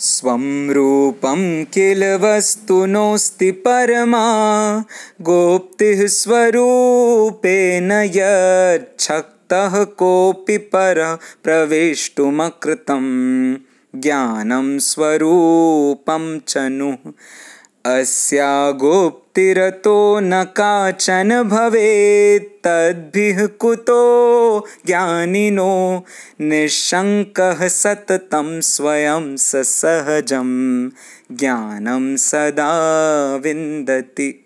स्वं रूपं किल वस्तुनोऽस्ति परमा गोप्तिः स्वरूपेण यच्छक्तः कोऽपि परः प्रवेष्टुमकृतं ज्ञानं स्वरूपं च नु अस्या गुप्तिरतो न काचन भवेत् तद्भिः कुतो ज्ञानिनो निःशङ्कः सततं स्वयं स सहजं ज्ञानं सदा विन्दति।